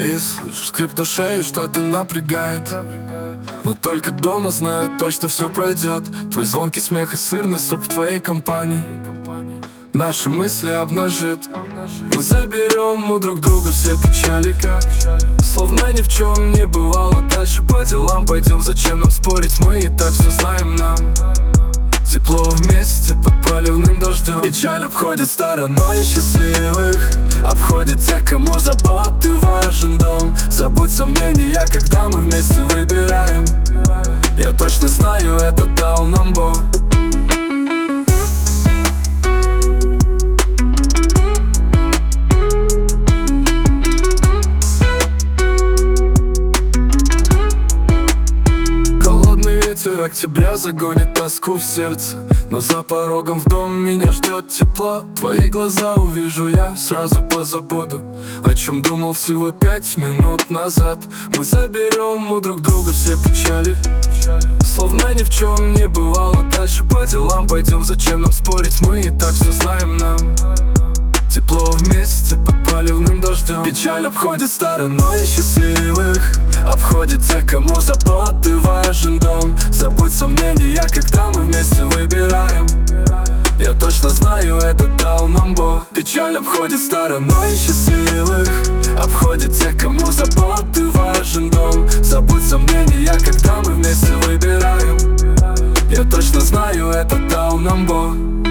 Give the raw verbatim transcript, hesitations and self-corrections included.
И слышу скрип души, и что-то напрягает. Но только дома знают точно все пройдет. Твой звонкий смех и сырный суп в твоей компании наши мысли обнажит. Мы заберем у друг друга все печали, как словно ни в чем не бывало. Дальше по делам пойдем, зачем нам спорить? Мы и так все знаем, нам тепло вместе под проливным дождем. Печаль обходит стороной счастливых, обходит тех, кому заботы важен дом. Забудь сомнения, когда мы вместе выбираем. Я точно знаю, это дал нам Бог. Ветер октября загонит тоску в сердце, но за порогом в дом меня ждет тепло. Твои глаза увижу, я сразу позабуду, о чем думал всего пять минут назад. Мы заберем у друг друга все печали, словно ни в чем не бывало. Дальше по делам пойдем, зачем нам спорить? Мы и так все знаем, нам тепло вместе под проливным дождем. Печаль обходит стороной счастливых, обходит тех, кому заботы важен дом. Забудь сомнения, когда мы вместе выбираем. Я точно знаю, это дал нам Бог. Печаль обходит стороной счастливых, обходит тех, кому заботы важен дом. Забудь сомнения, когда мы вместе выбираем. Я точно знаю, это дал нам Бог.